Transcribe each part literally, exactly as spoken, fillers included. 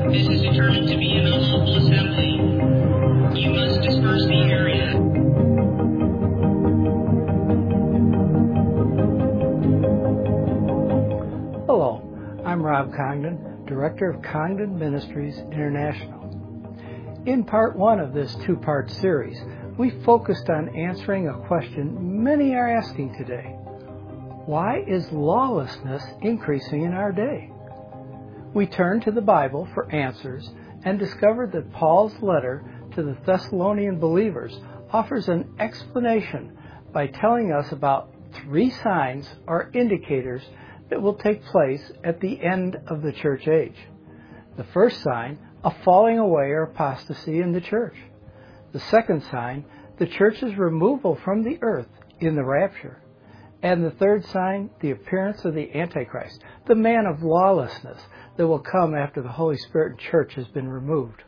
This is determined to be an unlawful assembly. You must disperse the area. Hello, I'm Rob Congdon, Director of Congdon Ministries International. In part one of this two-part series, we focused on answering a question many are asking today. Why is lawlessness increasing in our day? We turned to the Bible for answers and discovered that Paul's letter to the Thessalonian believers offers an explanation by telling us about three signs or indicators that will take place at the end of the church age. The first sign, a falling away or apostasy in the church. The second sign, the church's removal from the earth in the rapture. And the third sign, the appearance of the Antichrist, the man of lawlessness that will come after the Holy Spirit and church has been removed.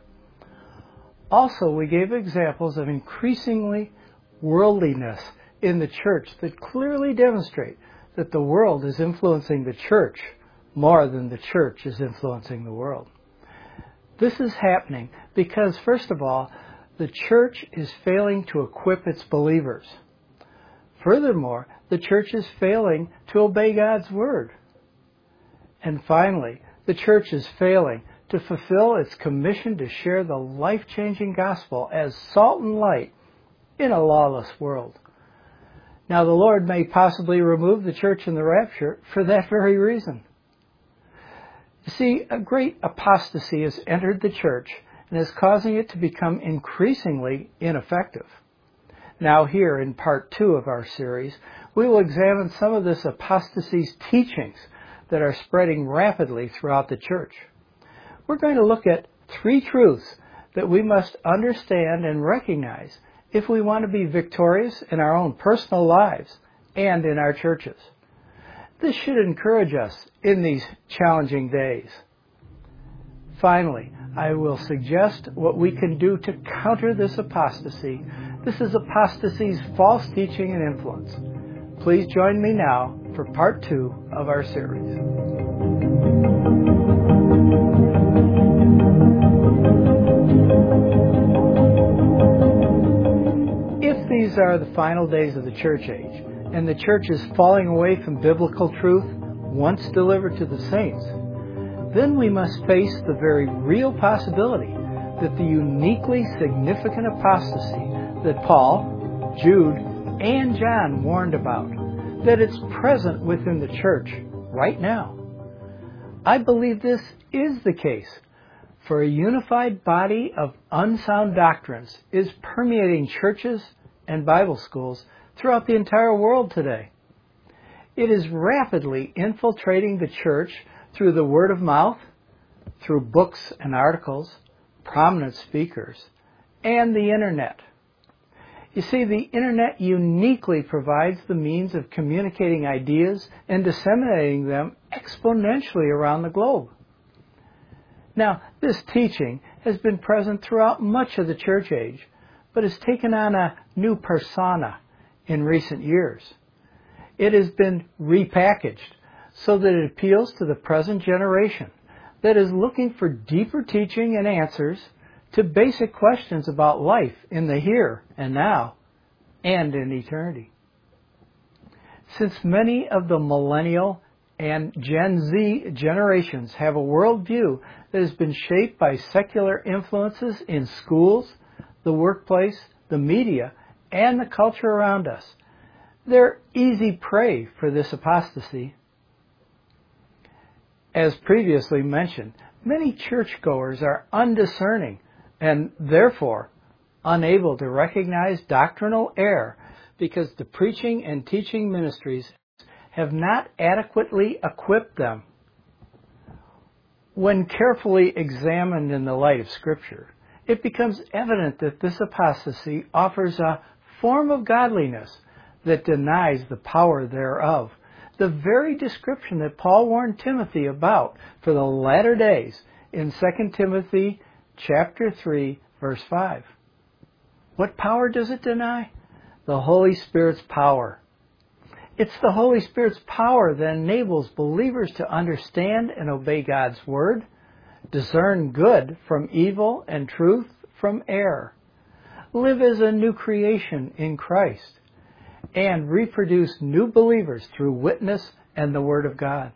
Also, we gave examples of increasingly worldliness in the church that clearly demonstrate that the world is influencing the church more than the church is influencing the world. This is happening because, first of all, the church is failing to equip its believers. Furthermore, the church is failing to obey God's word. And finally, the church is failing to fulfill its commission to share the life-changing gospel as salt and light in a lawless world. Now, the Lord may possibly remove the church in the rapture for that very reason. You see, a great apostasy has entered the church and is causing it to become increasingly ineffective. Now here, in part two of our series, we will examine some of this apostasy's teachings that are spreading rapidly throughout the church. We're going to look at three truths that we must understand and recognize if we want to be victorious in our own personal lives and in our churches. This should encourage us in these challenging days. Finally, I will suggest what we can do to counter this apostasy. This is apostasy's false teaching and influence. Please join me now for part two of our series. If these are the final days of the church age, and the church is falling away from biblical truth once delivered to the saints, then we must face the very real possibility that the uniquely significant apostasy that Paul, Jude, and John warned about, that it's present within the church right now. I believe this is the case, for a unified body of unsound doctrines is permeating churches and Bible schools throughout the entire world today. It is rapidly infiltrating the church through the word of mouth, through books and articles, prominent speakers, and the internet. You see, the internet uniquely provides the means of communicating ideas and disseminating them exponentially around the globe. Now, this teaching has been present throughout much of the church age, but has taken on a new persona in recent years. It has been repackaged so that it appeals to the present generation that is looking for deeper teaching and answers to basic questions about life in the here and now and in eternity. Since many of the millennial and Gen Z generations have a worldview that has been shaped by secular influences in schools, the workplace, the media, and the culture around us, they're easy prey for this apostasy. As previously mentioned, many churchgoers are undiscerning and therefore unable to recognize doctrinal error because the preaching and teaching ministries have not adequately equipped them. When carefully examined in the light of Scripture, it becomes evident that this apostasy offers a form of godliness that denies the power thereof, the very description that Paul warned Timothy about for the latter days in Second Timothy chapter three, verse five. What power does it deny? The Holy Spirit's power. It's the Holy Spirit's power that enables believers to understand and obey God's Word, discern good from evil and truth from error, live as a new creation in Christ, and reproduce new believers through witness and the Word of God.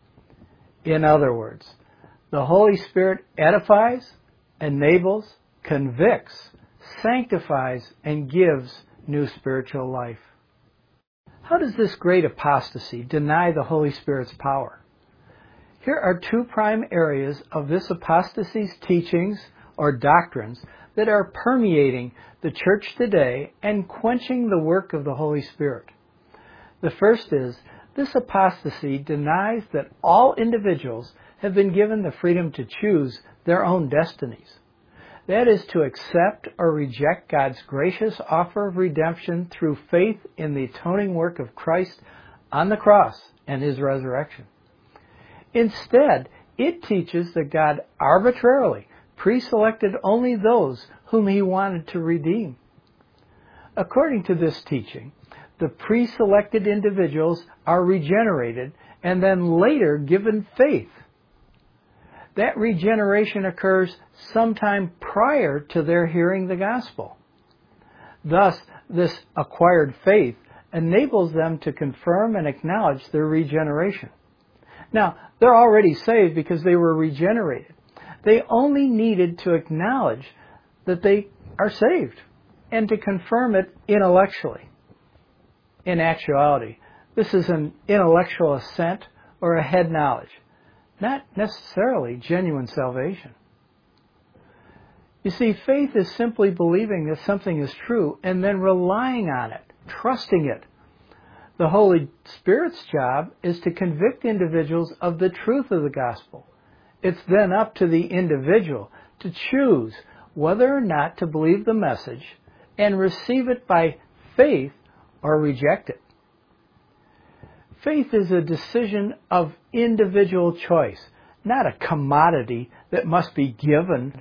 In other words, the Holy Spirit edifies, enables, convicts, sanctifies, and gives new spiritual life. How does this great apostasy deny the Holy Spirit's power? Here are two prime areas of this apostasy's teachings or doctrines that are permeating the church today and quenching the work of the Holy Spirit. The first is, this apostasy denies that all individuals have been given the freedom to choose their own destinies. That is, to accept or reject God's gracious offer of redemption through faith in the atoning work of Christ on the cross and His resurrection. Instead, it teaches that God arbitrarily pre-selected only those whom He wanted to redeem. According to this teaching, the pre-selected individuals are regenerated and then later given faith. That regeneration occurs sometime prior to their hearing the gospel. Thus, this acquired faith enables them to confirm and acknowledge their regeneration. Now, they're already saved because they were regenerated. They only needed to acknowledge that they are saved and to confirm it intellectually. In actuality, this is an intellectual assent or a head knowledge, not necessarily genuine salvation. You see, faith is simply believing that something is true and then relying on it, trusting it. The Holy Spirit's job is to convict individuals of the truth of the gospel. It's then up to the individual to choose whether or not to believe the message and receive it by faith or reject it. Faith is a decision of individual choice, not a commodity that must be given.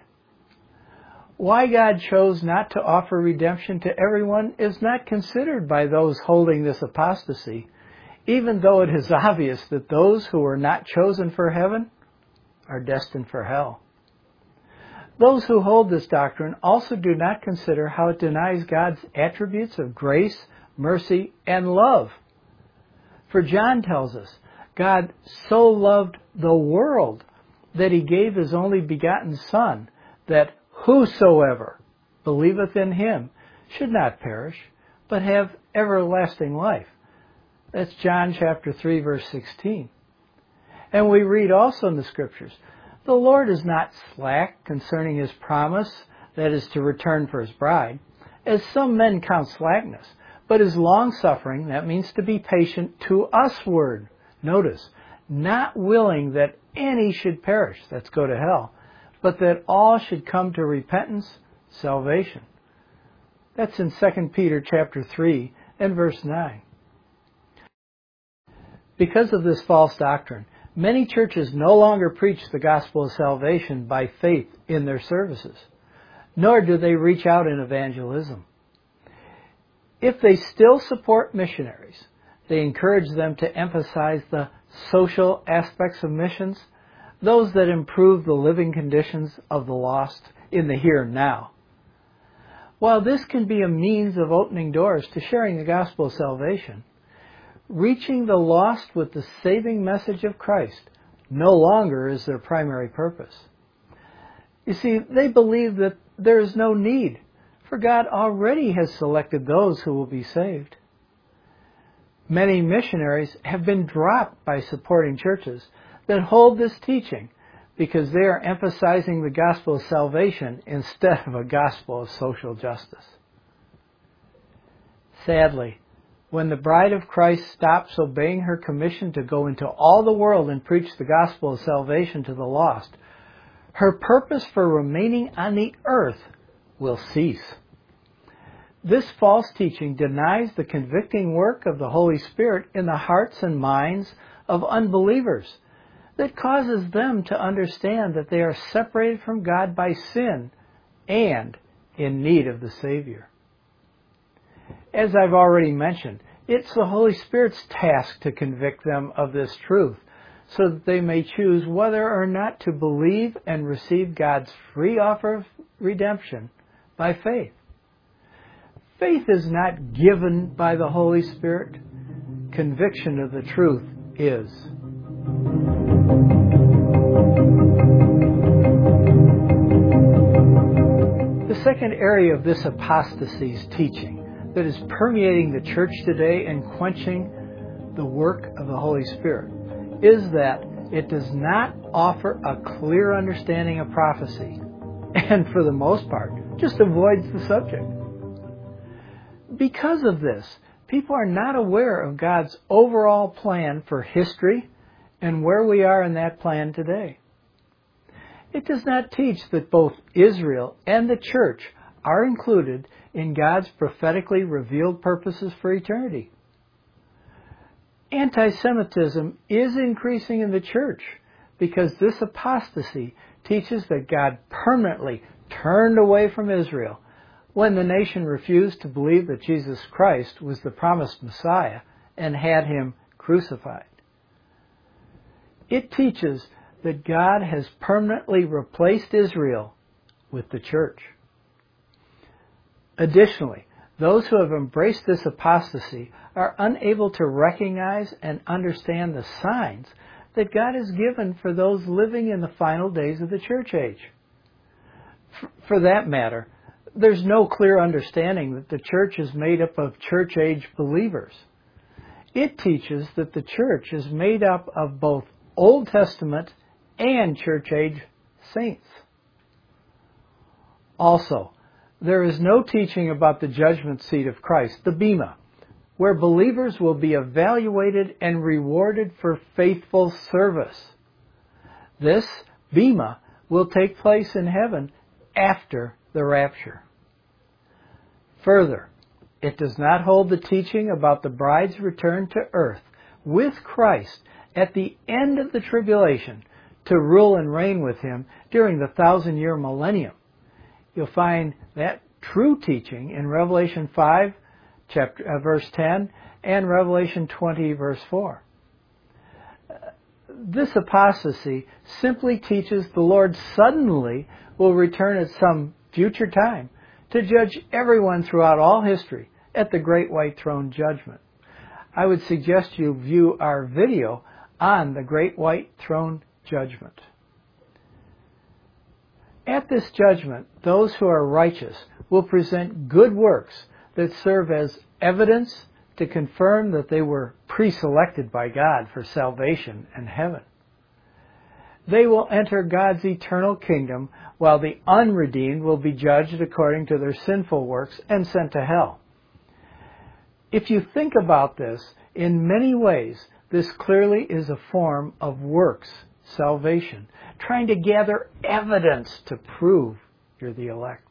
Why God chose not to offer redemption to everyone is not considered by those holding this apostasy, even though it is obvious that those who are not chosen for heaven are destined for hell. Those who hold this doctrine also do not consider how it denies God's attributes of grace, mercy, and love. For John tells us, God so loved the world that He gave His only begotten Son, that whosoever believeth in Him should not perish, but have everlasting life. That's John chapter three, verse sixteen. And we read also in the Scriptures, the Lord is not slack concerning His promise, that is to return for His bride, as some men count slackness, but is long-suffering, that means to be patient, to usward. Notice, not willing that any should perish, that's go to hell, but that all should come to repentance, salvation. That's in Second Peter chapter three and verse nine. Because of this false doctrine, many churches no longer preach the gospel of salvation by faith in their services, nor do they reach out in evangelism. If they still support missionaries, they encourage them to emphasize the social aspects of missions, those that improve the living conditions of the lost in the here and now. While this can be a means of opening doors to sharing the gospel of salvation, reaching the lost with the saving message of Christ no longer is their primary purpose. You see, they believe that there is no need, for God already has selected those who will be saved. Many missionaries have been dropped by supporting churches that hold this teaching because they are emphasizing the gospel of salvation instead of a gospel of social justice. Sadly, when the bride of Christ stops obeying her commission to go into all the world and preach the gospel of salvation to the lost, her purpose for remaining on the earth will cease. This false teaching denies the convicting work of the Holy Spirit in the hearts and minds of unbelievers that causes them to understand that they are separated from God by sin and in need of the Savior. As I've already mentioned, it's the Holy Spirit's task to convict them of this truth so that they may choose whether or not to believe and receive God's free offer of redemption by faith. Faith is not given by the Holy Spirit. Conviction of the truth is. The second area of this apostasy's teaching that is permeating the church today and quenching the work of the Holy Spirit is that it does not offer a clear understanding of prophecy, and for the most part, just avoids the subject. Because of this, people are not aware of God's overall plan for history and where we are in that plan today. It does not teach that both Israel and the church are included in God's prophetically revealed purposes for eternity. Anti-Semitism is increasing in the church because this apostasy teaches that God permanently turned away from Israel when the nation refused to believe that Jesus Christ was the promised Messiah and had him crucified. It teaches that God has permanently replaced Israel with the church. Additionally, those who have embraced this apostasy are unable to recognize and understand the signs that God has given for those living in the final days of the church age. For that matter, there's no clear understanding that the church is made up of church age believers. It teaches that the church is made up of both Old Testament and church age saints. Also, there is no teaching about the judgment seat of Christ, the Bema, where believers will be evaluated and rewarded for faithful service. This Bema will take place in heaven after the rapture. Further, it does not hold the teaching about the bride's return to earth with Christ at the end of the tribulation to rule and reign with him during the thousand-year millennium. You'll find that true teaching in Revelation five, chapter, uh, verse ten, and Revelation twenty, verse four. This apostasy simply teaches the Lord suddenly will return at some future time to judge everyone throughout all history at the Great White Throne Judgment. I would suggest you view our video on the Great White Throne Judgment. At this judgment, those who are righteous will present good works that serve as evidence to confirm that they were pre-selected by God for salvation and heaven. They will enter God's eternal kingdom, while the unredeemed will be judged according to their sinful works and sent to hell. If you think about this, in many ways, this clearly is a form of works salvation, trying to gather evidence to prove you're the elect.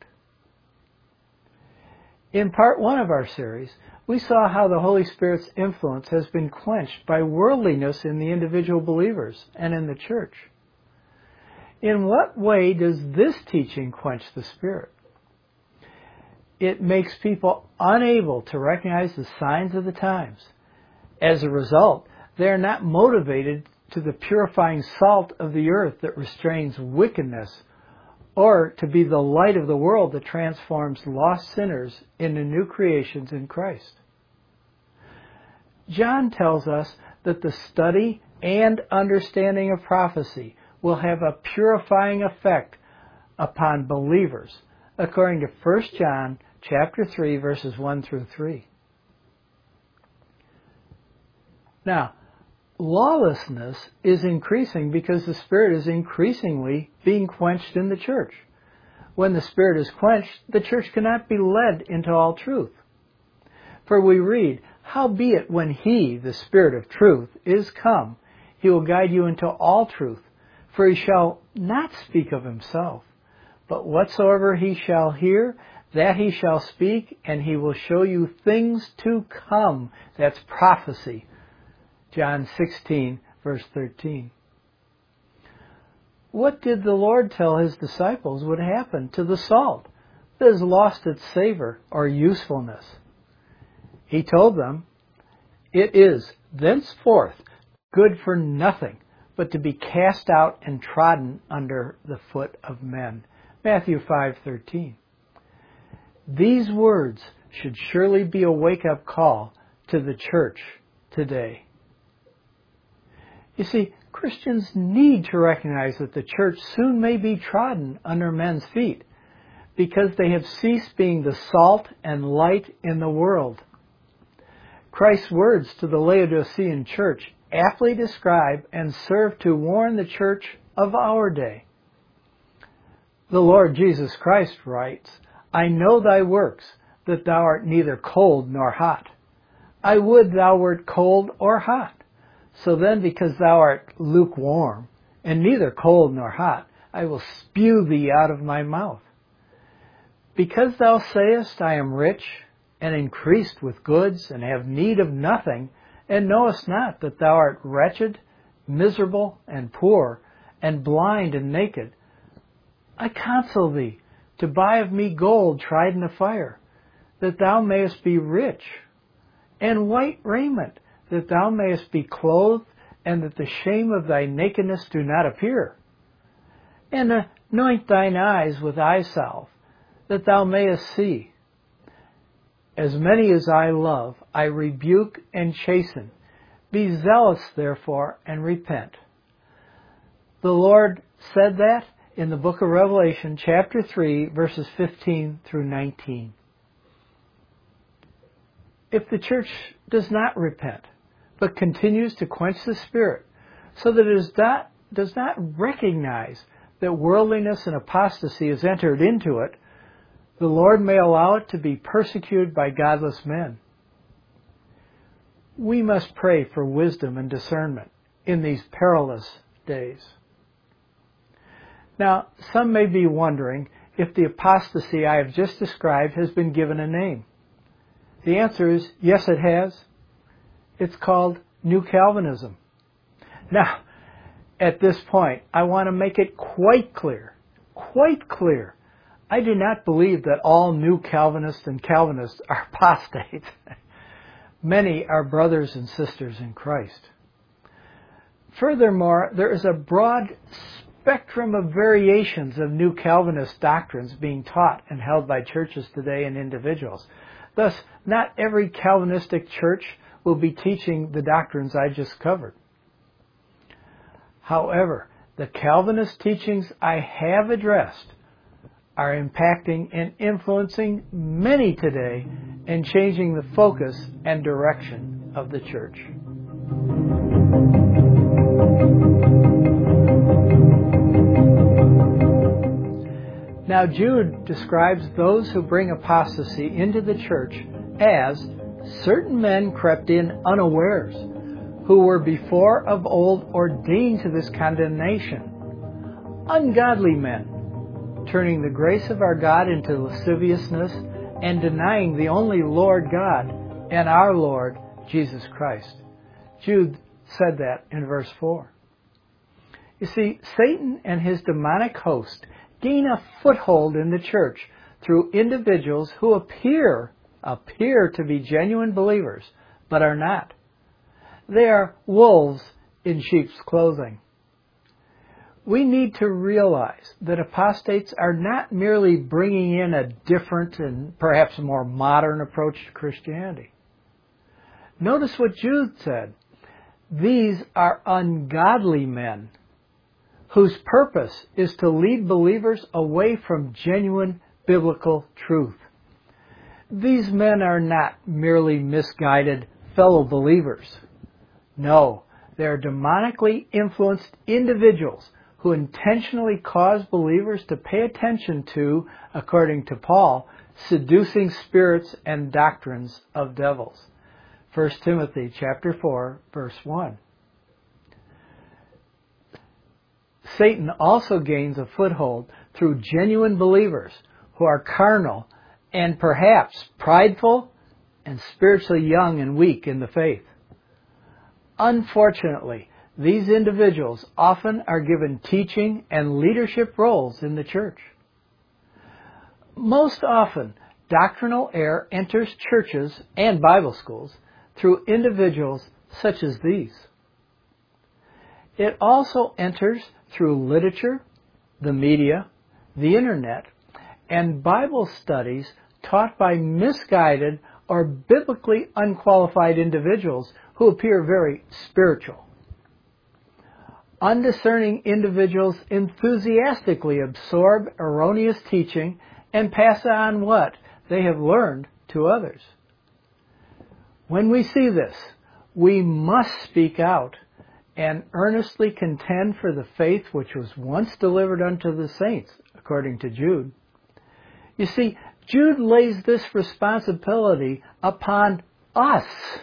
In part one of our series, we saw how the Holy Spirit's influence has been quenched by worldliness in the individual believers and in the church. In what way does this teaching quench the Spirit? It makes people unable to recognize the signs of the times. As a result, they are not motivated to the purifying salt of the earth that restrains wickedness, or to be the light of the world that transforms lost sinners into new creations in Christ. John tells us that the study and understanding of prophecy will have a purifying effect upon believers, according to First John chapter three, verses one through three. Now, lawlessness is increasing because the Spirit is increasingly being quenched in the church. When the Spirit is quenched, the church cannot be led into all truth. For we read, "Howbeit when He, the Spirit of truth, is come, He will guide you into all truth. For He shall not speak of Himself, but whatsoever He shall hear, that He shall speak, and He will show you things to come." That's prophecy. John sixteen, verse thirteen. What did the Lord tell His disciples would happen to the salt that has lost its savor or usefulness? He told them, "It is thenceforth good for nothing, but to be cast out and trodden under the foot of men. Matthew five thirteen. These words should surely be a wake-up call to the church today. You see, Christians need to recognize that the church soon may be trodden under men's feet because they have ceased being the salt and light in the world. Christ's words to the Laodicean church aptly describe and serve to warn the church of our day. The Lord Jesus Christ writes, I know thy works, that thou art neither cold nor hot. I would thou wert cold or hot. So then, because thou art lukewarm, and neither cold nor hot, I will spew thee out of my mouth. Because thou sayest, I am rich, and increased with goods, and have need of nothing, and knowest not that thou art wretched, miserable, and poor, and blind and naked, I counsel thee to buy of me gold tried in the fire, that thou mayest be rich, and white raiment, that thou mayest be clothed, and that the shame of thy nakedness do not appear. And anoint thine eyes with eye salve, that thou mayest see. As many as I love, I rebuke and chasten. Be zealous, therefore, and repent. The Lord said that in the book of Revelation, chapter three, verses fifteen through nineteen. If the church does not repent, but continues to quench the Spirit, so that it is not, does not recognize that worldliness and apostasy has entered into it, the Lord may allow it to be persecuted by godless men. We must pray for wisdom and discernment in these perilous days. Now, some may be wondering if the apostasy I have just described has been given a name. The answer is, yes, it has. It's called New Calvinism. Now, at this point, I want to make it quite clear, quite clear, I do not believe that all New Calvinists and Calvinists are apostates. Many are brothers and sisters in Christ. Furthermore, there is a broad spectrum of variations of New Calvinist doctrines being taught and held by churches today and individuals. Thus, not every Calvinistic church will be teaching the doctrines I just covered. However, the Calvinist teachings I have addressed are impacting and influencing many today and changing the focus and direction of the church. Now, Jude describes those who bring apostasy into the church as certain men crept in unawares, who were before of old ordained to this condemnation, ungodly men, turning the grace of our God into lasciviousness and denying the only Lord God and our Lord Jesus Christ. Jude said that in verse four. You see, Satan and his demonic host gain a foothold in the church through individuals who appear, appear to be genuine believers, but are not. They are wolves in sheep's clothing. We need to realize that apostates are not merely bringing in a different and perhaps more modern approach to Christianity. Notice what Jude said. These are ungodly men whose purpose is to lead believers away from genuine biblical truth. These men are not merely misguided fellow believers. No, they are demonically influenced individuals who intentionally cause believers to pay attention to, according to Paul, seducing spirits and doctrines of devils. First Timothy chapter four, verse one. Satan also gains a foothold through genuine believers who are carnal and perhaps prideful and spiritually young and weak in the faith. Unfortunately, these individuals often are given teaching and leadership roles in the church. Most often, doctrinal error enters churches and Bible schools through individuals such as these. It also enters through literature, the media, the internet, and Bible studies taught by misguided or biblically unqualified individuals who appear very spiritual. Undiscerning individuals enthusiastically absorb erroneous teaching and pass on what they have learned to others. When we see this, we must speak out and earnestly contend for the faith which was once delivered unto the saints, according to Jude. You see, Jude lays this responsibility upon us.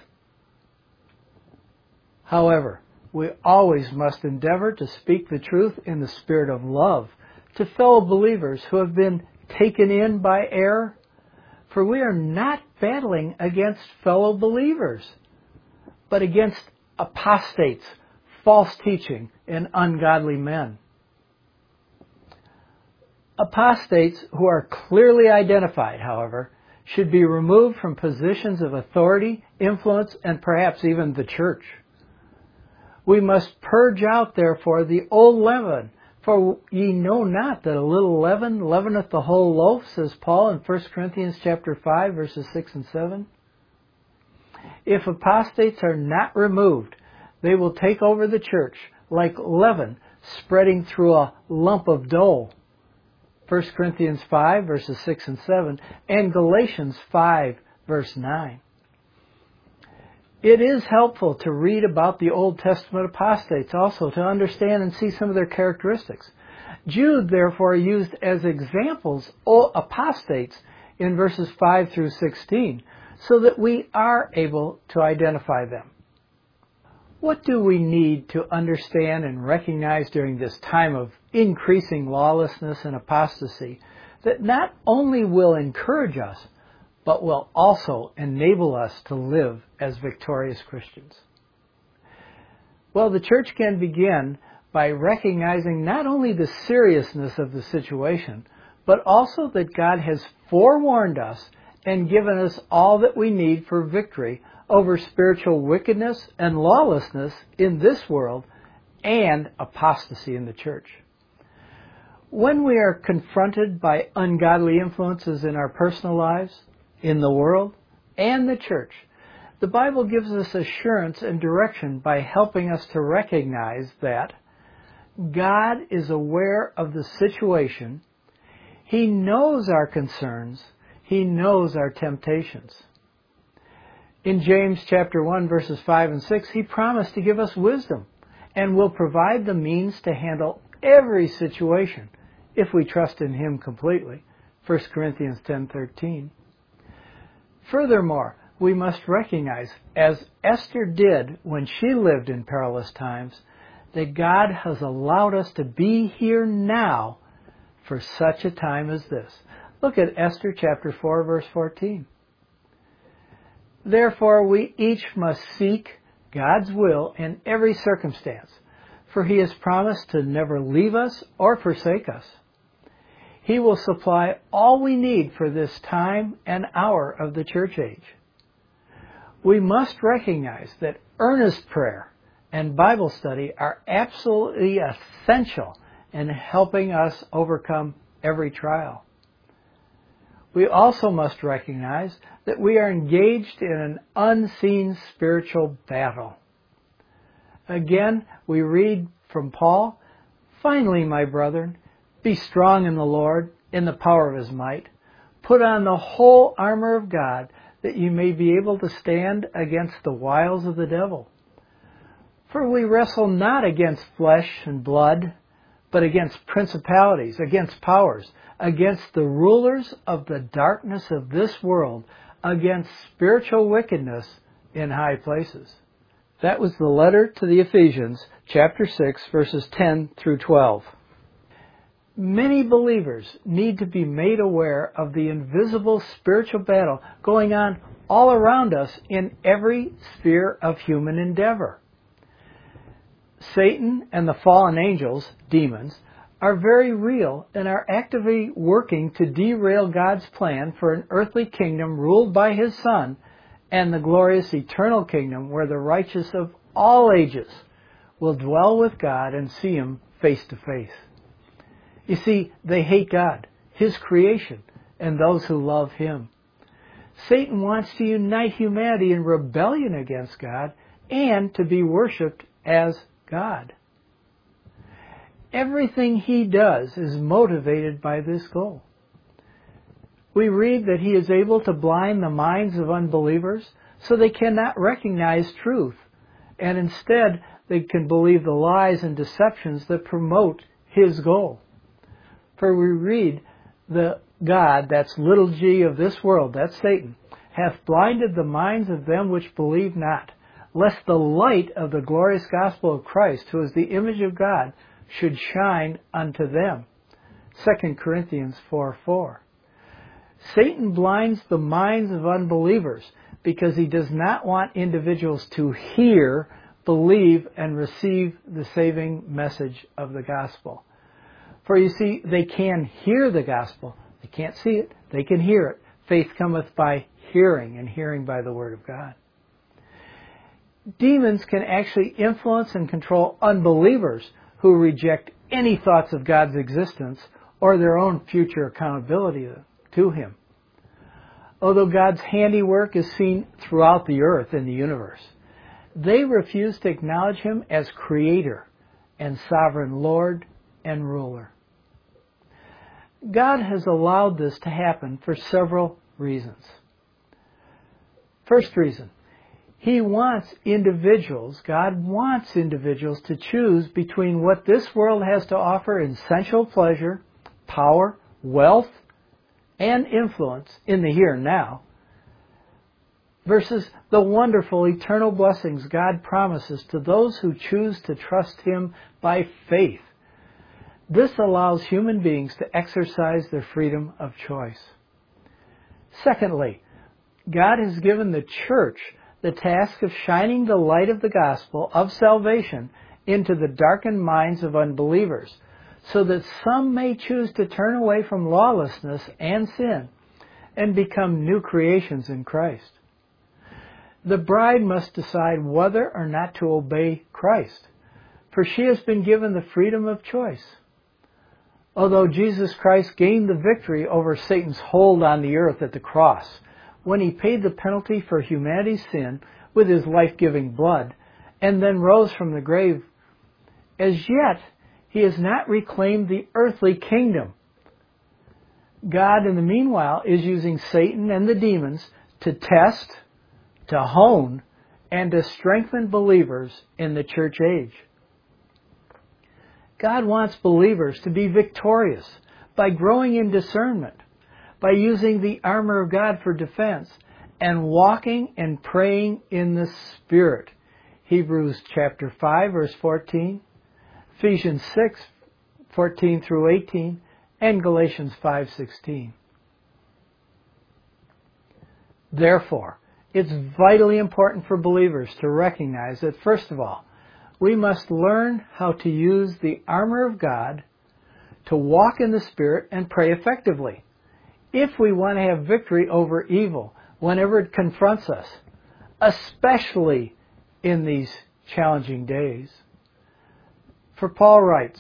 However, we always must endeavor to speak the truth in the spirit of love to fellow believers who have been taken in by error, for we are not battling against fellow believers, but against apostates, false teaching, and ungodly men. Apostates who are clearly identified, however, should be removed from positions of authority, influence, and perhaps even the church. We must purge out, therefore, the old leaven, for ye know not that a little leaven leaveneth the whole loaf, says Paul in First Corinthians chapter five, verses six and seven. If apostates are not removed, they will take over the church like leaven spreading through a lump of dough. First Corinthians five, verses six and seven, and Galatians five, verse nine. It is helpful to read about the Old Testament apostates also to understand and see some of their characteristics. Jude, therefore, used as examples apostates in verses five through sixteen so that we are able to identify them. What do we need to understand and recognize during this time of increasing lawlessness and apostasy that not only will encourage us, but will also enable us to live as victorious Christians? Well, the church can begin by recognizing not only the seriousness of the situation, but also that God has forewarned us and given us all that we need for victory over spiritual wickedness and lawlessness in this world and apostasy in the church. When we are confronted by ungodly influences in our personal lives, in the world, and the church, the Bible gives us assurance and direction by helping us to recognize that God is aware of the situation, He knows our concerns, He knows our temptations. In James chapter one, verses five and six, He promised to give us wisdom and will provide the means to handle every situation if we trust in Him completely. First Corinthians ten thirteen. Furthermore, we must recognize, as Esther did when she lived in perilous times, that God has allowed us to be here now for such a time as this. Look at Esther chapter four, verse fourteen. Therefore, we each must seek God's will in every circumstance, for He has promised to never leave us or forsake us. He will supply all we need for this time and hour of the church age. We must recognize that earnest prayer and Bible study are absolutely essential in helping us overcome every trial. We also must recognize that we are engaged in an unseen spiritual battle. Again, we read from Paul, "Finally, my brethren, be strong in the Lord, in the power of His might. Put on the whole armor of God, that you may be able to stand against the wiles of the devil. For we wrestle not against flesh and blood, but against principalities, against powers, against the rulers of the darkness of this world, against spiritual wickedness in high places." That was the letter to the Ephesians, chapter six, verses ten through twelve. Many believers need to be made aware of the invisible spiritual battle going on all around us in every sphere of human endeavor. Satan and the fallen angels, demons, are very real and are actively working to derail God's plan for an earthly kingdom ruled by His Son and the glorious eternal kingdom where the righteous of all ages will dwell with God and see Him face to face. You see, they hate God, His creation, and those who love Him. Satan wants to unite humanity in rebellion against God and to be worshipped as God. Everything he does is motivated by this goal. We read that he is able to blind the minds of unbelievers so they cannot recognize truth, and instead they can believe the lies and deceptions that promote his goal. For we read, the God, that's little g of this world, that's Satan, hath blinded the minds of them which believe not, lest the light of the glorious gospel of Christ, who is the image of God, should shine unto them. Second Corinthians four four. Satan blinds the minds of unbelievers because he does not want individuals to hear, believe, and receive the saving message of the gospel. For you see, they can hear the gospel. They can't see it. They can hear it. Faith cometh by hearing, and hearing by the word of God. Demons can actually influence and control unbelievers who reject any thoughts of God's existence or their own future accountability to Him. Although God's handiwork is seen throughout the earth and the universe, they refuse to acknowledge Him as Creator and Sovereign Lord and Ruler. God has allowed this to happen for several reasons. First reason, He wants individuals, God wants individuals to choose between what this world has to offer in sensual pleasure, power, wealth, and influence in the here and now, versus the wonderful eternal blessings God promises to those who choose to trust Him by faith. This allows human beings to exercise their freedom of choice. Secondly, God has given the church the task of shining the light of the gospel of salvation into the darkened minds of unbelievers, so that some may choose to turn away from lawlessness and sin and become new creations in Christ. The bride must decide whether or not to obey Christ, for she has been given the freedom of choice. Although Jesus Christ gained the victory over Satan's hold on the earth at the cross, when He paid the penalty for humanity's sin with His life-giving blood, and then rose from the grave, as yet He has not reclaimed the earthly kingdom. God, in the meanwhile, is using Satan and the demons to test, to hone, and to strengthen believers in the church age. God wants believers to be victorious by growing in discernment, by using the armor of God for defense, and walking and praying in the Spirit. Hebrews chapter five, verse fourteen, Ephesians six, fourteen through eighteen, and Galatians five, sixteen. Therefore, it's vitally important for believers to recognize that, first of all, we must learn how to use the armor of God to walk in the Spirit and pray effectively, if we want to have victory over evil whenever it confronts us, especially in these challenging days. For Paul writes,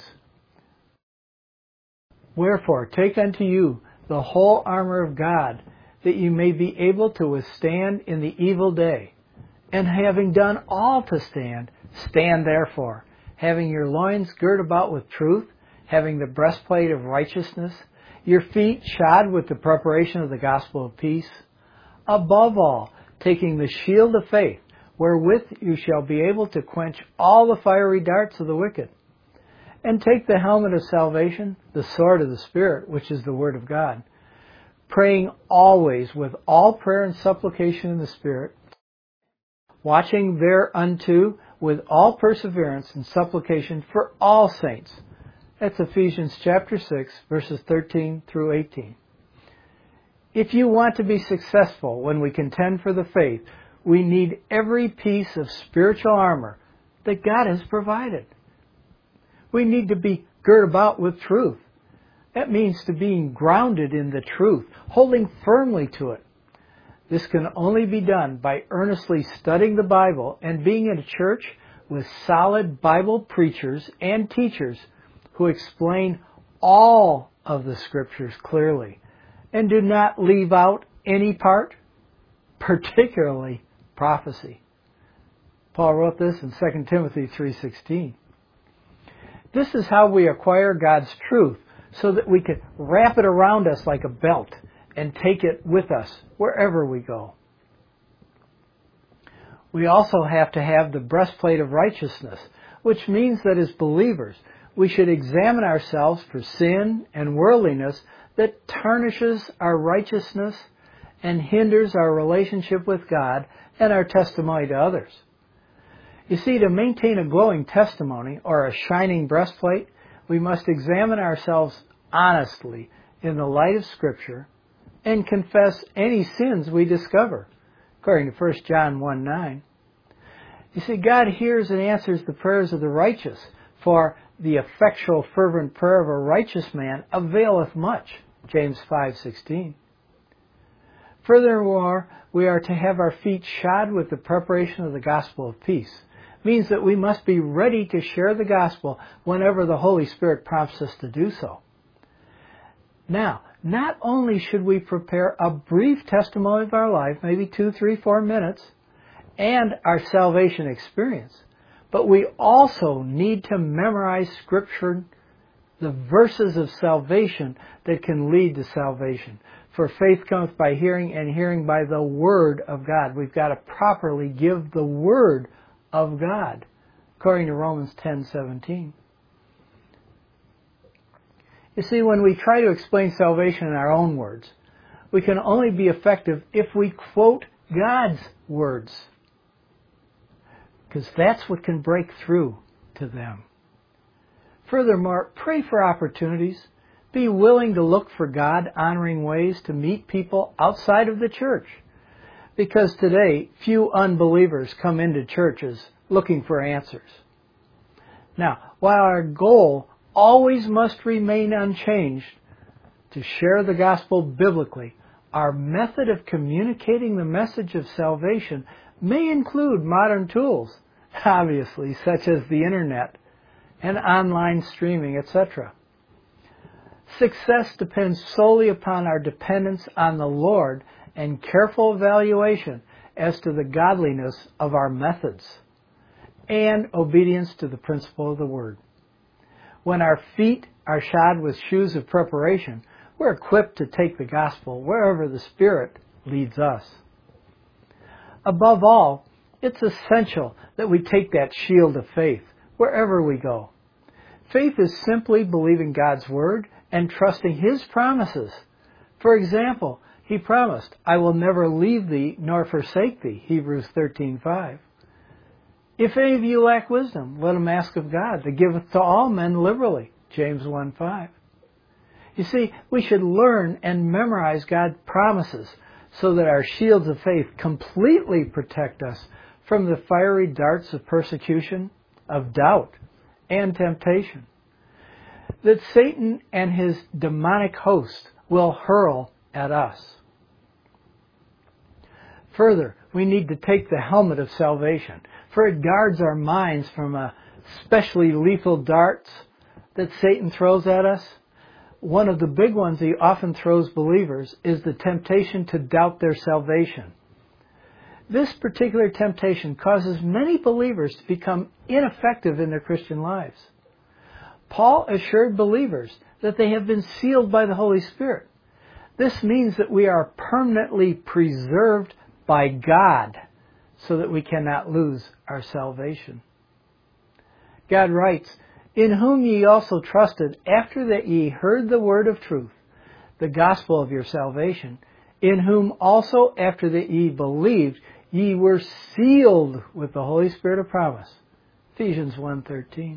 "Wherefore take unto you the whole armor of God, that you may be able to withstand in the evil day. And having done all to stand, stand therefore, having your loins girt about with truth, having the breastplate of righteousness, your feet shod with the preparation of the gospel of peace. Above all, taking the shield of faith, wherewith you shall be able to quench all the fiery darts of the wicked. And take the helmet of salvation, the sword of the Spirit, which is the Word of God, praying always with all prayer and supplication in the Spirit, watching thereunto with all perseverance and supplication for all saints." That's Ephesians chapter six, verses thirteen through eighteen. If you want to be successful when we contend for the faith, we need every piece of spiritual armor that God has provided. We need to be girt about with truth. That means to being grounded in the truth, holding firmly to it. This can only be done by earnestly studying the Bible and being in a church with solid Bible preachers and teachers who explain all of the Scriptures clearly and do not leave out any part, particularly prophecy. Paul wrote this in Second Timothy three sixteen. This is how we acquire God's truth, so that we can wrap it around us like a belt and take it with us wherever we go. We also have to have the breastplate of righteousness, which means that as believers, we should examine ourselves for sin and worldliness that tarnishes our righteousness and hinders our relationship with God and our testimony to others. You see, to maintain a glowing testimony or a shining breastplate, we must examine ourselves honestly in the light of Scripture and confess any sins we discover, according to First John one nine. You see, God hears and answers the prayers of the righteous, for the effectual fervent prayer of a righteous man availeth much, James five sixteen. Furthermore, we are to have our feet shod with the preparation of the gospel of peace. It means that we must be ready to share the gospel whenever the Holy Spirit prompts us to do so. Now, not only should we prepare a brief testimony of our life, maybe two, three, four minutes, and our salvation experience, but we also need to memorize Scripture, the verses of salvation that can lead to salvation. For faith cometh by hearing, and hearing by the Word of God. We've got to properly give the Word of God, according to Romans ten seventeen. You see, when we try to explain salvation in our own words, we can only be effective if we quote God's words, because that's what can break through to them. Furthermore, pray for opportunities. Be willing to look for God-honoring ways to meet people outside of the church, because today few unbelievers come into churches looking for answers. Now, while our goal always must remain unchanged to share the gospel biblically, our method of communicating the message of salvation may include modern tools, obviously, such as the internet and online streaming, et cetera. Success depends solely upon our dependence on the Lord and careful evaluation as to the godliness of our methods and obedience to the principle of the Word. When our feet are shod with shoes of preparation, we're equipped to take the gospel wherever the Spirit leads us. Above all, it's essential that we take that shield of faith wherever we go. Faith is simply believing God's Word and trusting His promises. For example, He promised, I will never leave thee nor forsake thee, Hebrews thirteen five. If any of you lack wisdom, let him ask of God, that giveth to all men liberally, James one five. You see, we should learn and memorize God's promises so that our shields of faith completely protect us from the fiery darts of persecution, of doubt, and temptation that Satan and his demonic host will hurl at us. Further, we need to take the helmet of salvation, for it guards our minds from especially lethal darts that Satan throws at us. One of the big ones he often throws believers is the temptation to doubt their salvation. This particular temptation causes many believers to become ineffective in their Christian lives. Paul assured believers that they have been sealed by the Holy Spirit. This means that we are permanently preserved by God so that we cannot lose our salvation. God writes, In whom ye also trusted, after that ye heard the word of truth, the gospel of your salvation, in whom also after that ye believed, ye were sealed with the Holy Spirit of promise. Ephesians one thirteen.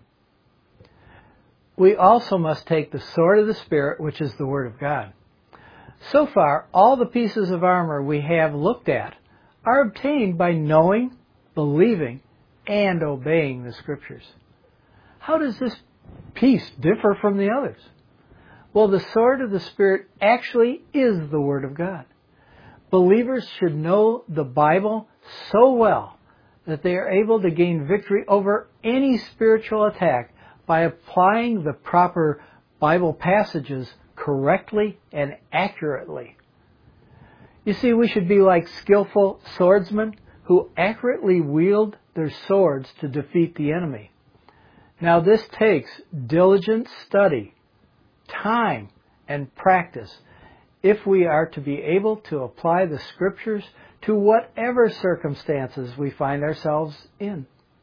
We also must take the sword of the Spirit, which is the Word of God. So far, all the pieces of armor we have looked at are obtained by knowing, believing, and obeying the Scriptures. How does this piece differ from the others? Well, the sword of the Spirit actually is the Word of God. Believers should know the Bible so well that they are able to gain victory over any spiritual attack by applying the proper Bible passages correctly and accurately. You see, we should be like skillful swordsmen who accurately wield their swords to defeat the enemy. Now this takes diligent study, time, and practice if we are to be able to apply the Scriptures to whatever circumstances we find ourselves in.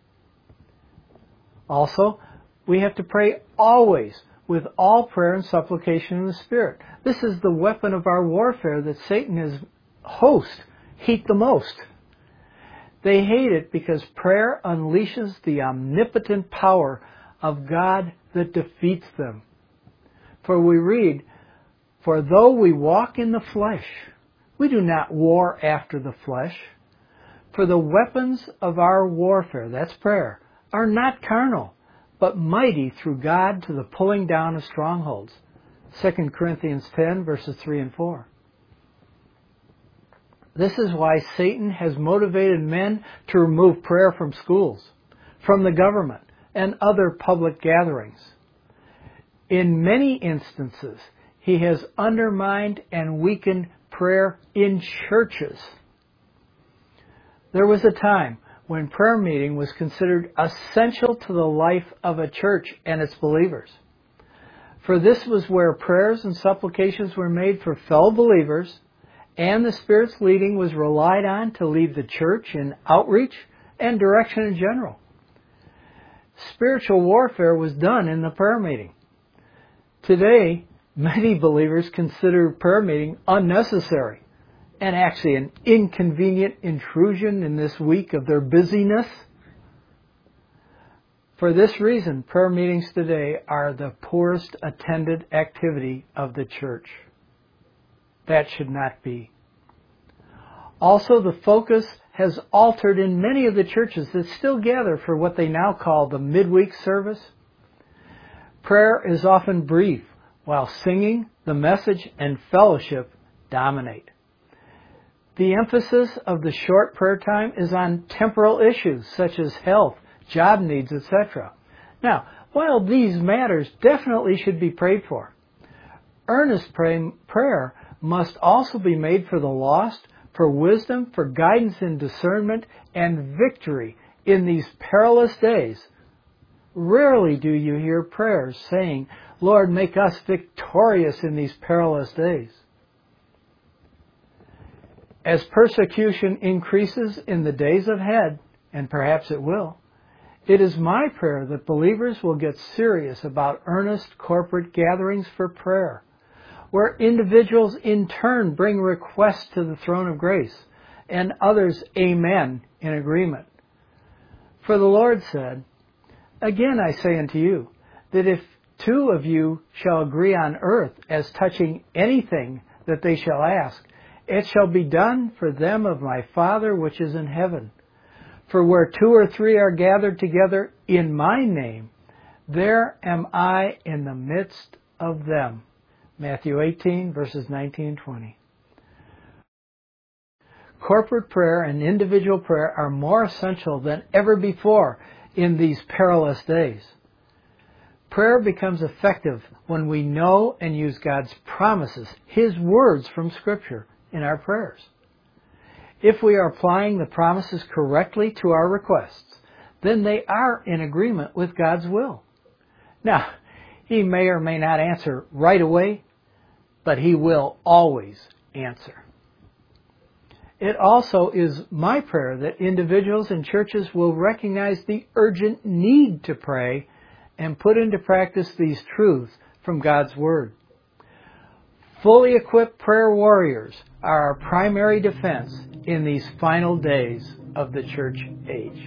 Also, we have to pray always with all prayer and supplication in the Spirit. This is the weapon of our warfare that Satan and his host hate the most. They hate it because prayer unleashes the omnipotent power of God that defeats them. For we read, "For though we walk in the flesh, we do not war after the flesh. For the weapons of our warfare," that's prayer, "are not carnal, but mighty through God to the pulling down of strongholds." Second Corinthians ten, verses three and four. This is why Satan has motivated men to remove prayer from schools, from the government, and other public gatherings. In many instances, he has undermined and weakened prayer in churches. There was a time when prayer meeting was considered essential to the life of a church and its believers. For this was where prayers and supplications were made for fellow believers, and the Spirit's leading was relied on to lead the church in outreach and direction in general. Spiritual warfare was done in the prayer meeting. Today, many believers consider prayer meeting unnecessary and actually an inconvenient intrusion in this week of their busyness. For this reason, prayer meetings today are the poorest attended activity of the church. That should not be. Also, the focus has altered in many of the churches that still gather for what they now call the midweek service. Prayer is often brief, while singing, the message, and fellowship dominate. The emphasis of the short prayer time is on temporal issues such as health, job needs, et cetera. Now, while these matters definitely should be prayed for, earnest pray- prayer must also be made for the lost, for wisdom, for guidance and discernment, and victory in these perilous days. Rarely do you hear prayers saying, "Lord, make us victorious in these perilous days." As persecution increases in the days ahead, and perhaps it will, it is my prayer that believers will get serious about earnest corporate gatherings for prayer, where individuals in turn bring requests to the throne of grace, and others amen in agreement. For the Lord said, "Again I say unto you, that if two of you shall agree on earth as touching anything that they shall ask, it shall be done for them of my Father which is in heaven. For where two or three are gathered together in my name, there am I in the midst of them." Matthew eighteen, verses nineteen and twenty. Corporate prayer and individual prayer are more essential than ever before in these perilous days. Prayer becomes effective when we know and use God's promises, His words from Scripture, in our prayers. If we are applying the promises correctly to our requests, then they are in agreement with God's will. Now, He may or may not answer right away, but He will always answer. It also is my prayer that individuals and churches will recognize the urgent need to pray and put into practice these truths from God's Word. Fully equipped prayer warriors are our primary defense in these final days of the church age.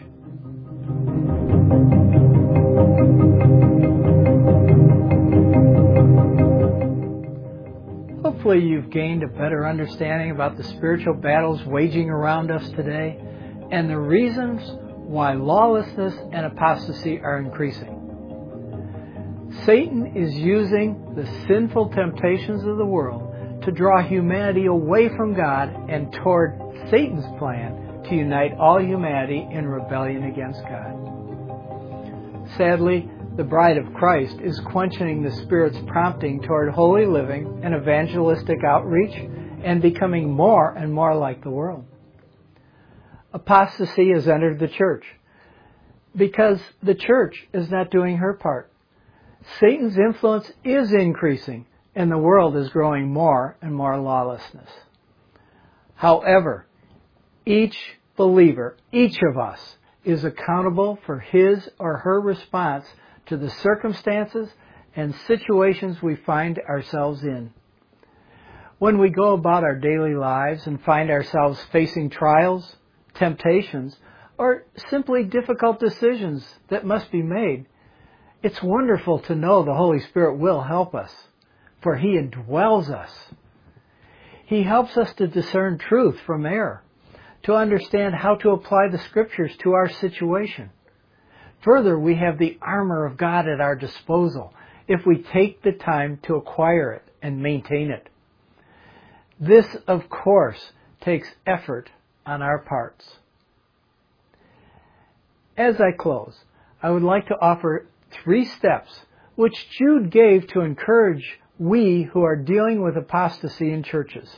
Hopefully you've gained a better understanding about the spiritual battles waging around us today and the reasons why lawlessness and apostasy are increasing. Satan is using the sinful temptations of the world to draw humanity away from God and toward Satan's plan to unite all humanity in rebellion against God. Sadly, the bride of Christ is quenching the Spirit's prompting toward holy living and evangelistic outreach and becoming more and more like the world. Apostasy has entered the church because the church is not doing her part. Satan's influence is increasing and the world is growing more and more lawlessness. However, each believer, each of us, is accountable for his or her response to the circumstances and situations we find ourselves in. When we go about our daily lives and find ourselves facing trials, temptations, or simply difficult decisions that must be made, it's wonderful to know the Holy Spirit will help us, for He indwells us. He helps us to discern truth from error, to understand how to apply the Scriptures to our situation. Further, we have the armor of God at our disposal if we take the time to acquire it and maintain it. This, of course, takes effort on our parts. As I close, I would like to offer three steps which Jude gave to encourage we who are dealing with apostasy in churches.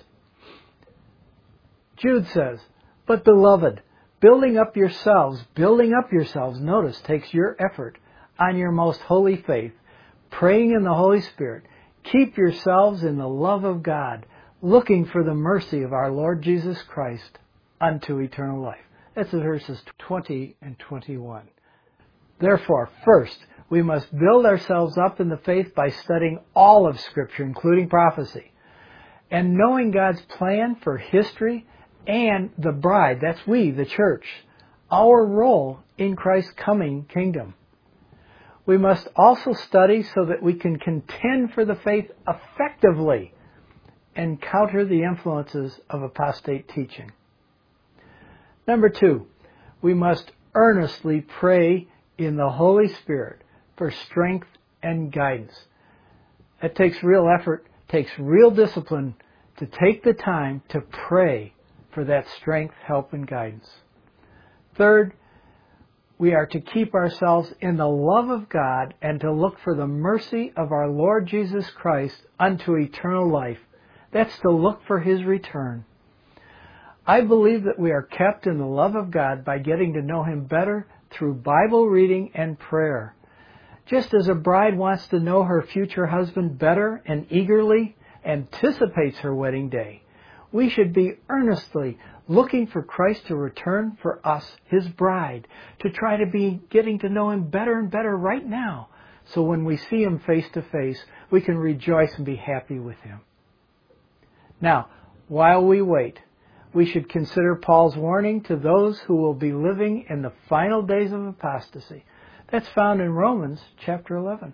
Jude says, "But beloved, building up yourselves, building up yourselves, notice, takes your effort on your most holy faith, praying in the Holy Spirit. Keep yourselves in the love of God, looking for the mercy of our Lord Jesus Christ unto eternal life." That's in verses twenty and twenty-one. Therefore, first, we must build ourselves up in the faith by studying all of Scripture, including prophecy, and knowing God's plan for history and the bride, that's we, the church, our role in Christ's coming kingdom. We must also study so that we can contend for the faith effectively and counter the influences of apostate teaching. Number two, we must earnestly pray in the Holy Spirit for strength and guidance. It takes real effort, takes real discipline to take the time to pray for that strength, help, and guidance. Third, we are to keep ourselves in the love of God and to look for the mercy of our Lord Jesus Christ unto eternal life. That's to look for His return. I believe that we are kept in the love of God by getting to know Him better through Bible reading and prayer. Just as a bride wants to know her future husband better and eagerly anticipates her wedding day, we should be earnestly looking for Christ to return for us, His bride, to try to be getting to know Him better and better right now, so when we see Him face to face, we can rejoice and be happy with Him. Now, while we wait, we should consider Paul's warning to those who will be living in the final days of apostasy. That's found in Romans chapter eleven.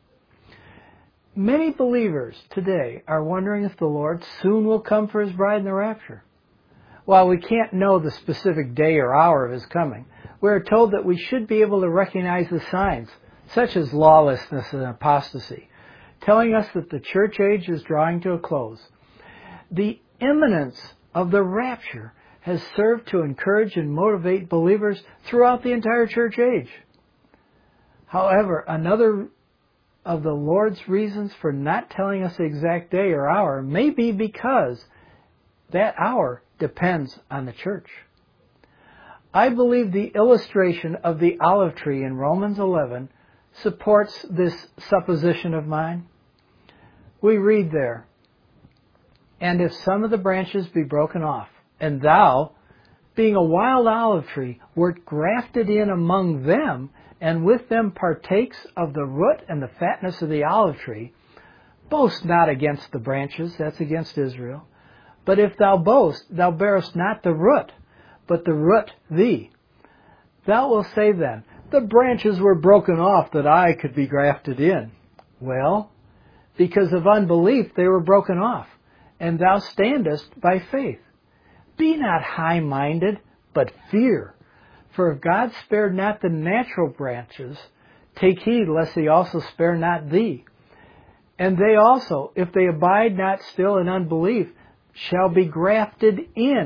Many believers today are wondering if the Lord soon will come for His bride in the rapture. While we can't know the specific day or hour of His coming, we are told that we should be able to recognize the signs, such as lawlessness and apostasy, telling us that the church age is drawing to a close. The imminence of the rapture has served to encourage and motivate believers throughout the entire church age. However, another of the Lord's reasons for not telling us the exact day or hour may be because that hour depends on the church. I believe the illustration of the olive tree in Romans eleven supports this supposition of mine. We read there, "And if some of the branches be broken off, and thou, being a wild olive tree, wert grafted in among them, and with them partakes of the root and the fatness of the olive tree, boast not against the branches," that's against Israel, "but if thou boast, thou bearest not the root, but the root thee. Thou wilt say then, the branches were broken off that I could be grafted in. Well, because of unbelief they were broken off, and thou standest by faith. Be not high-minded, but fear. For if God spared not the natural branches, take heed lest He also spare not thee. And they also, if they abide not still in unbelief, shall be grafted in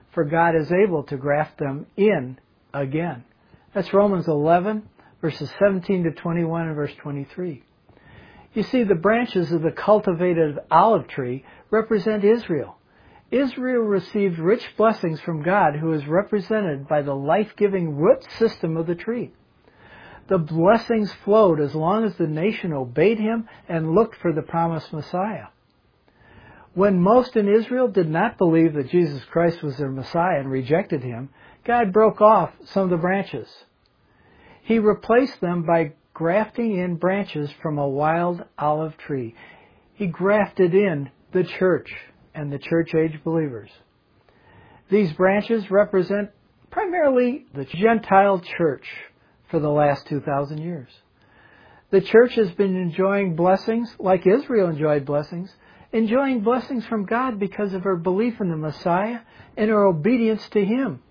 for God is able to graft them in again. That's Romans eleven, verses seventeen to twenty-one and verse twenty-three. You see, the branches of the cultivated olive tree represent Israel. Israel received rich blessings from God, who is represented by the life-giving root system of the tree. The blessings flowed as long as the nation obeyed him and looked for the promised Messiah. When most in Israel did not believe that Jesus Christ was their Messiah and rejected him, God broke off some of the branches. He replaced them by grafting in branches from a wild olive tree. He grafted in the church and the church-age believers. These branches represent primarily the Gentile church for the last two thousand years. The church has been enjoying blessings like Israel enjoyed blessings, enjoying blessings from God because of her belief in the Messiah and her obedience to him.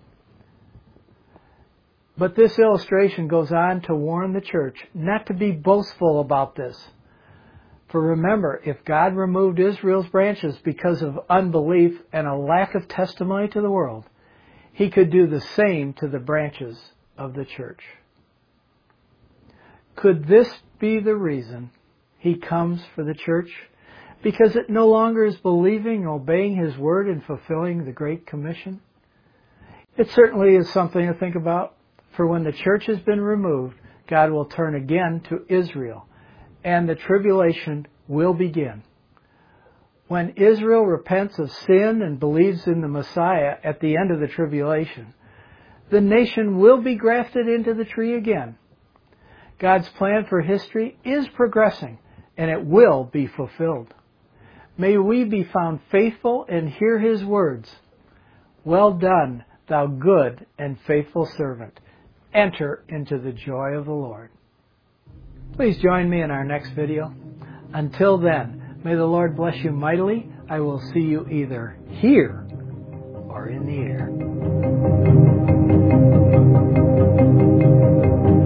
But this illustration goes on to warn the church not to be boastful about this. For remember, if God removed Israel's branches because of unbelief and a lack of testimony to the world, he could do the same to the branches of the church. Could this be the reason he comes for the church? Because it no longer is believing, obeying his word, and fulfilling the Great Commission? It certainly is something to think about. For when the church has been removed, God will turn again to Israel, and the tribulation will begin. When Israel repents of sin and believes in the Messiah at the end of the tribulation, the nation will be grafted into the tree again. God's plan for history is progressing, and it will be fulfilled. May we be found faithful and hear his words. Well done, thou good and faithful servant. Enter into the joy of the Lord. Please join me in our next video. Until then, may the Lord bless you mightily. I will see you either here or in the air.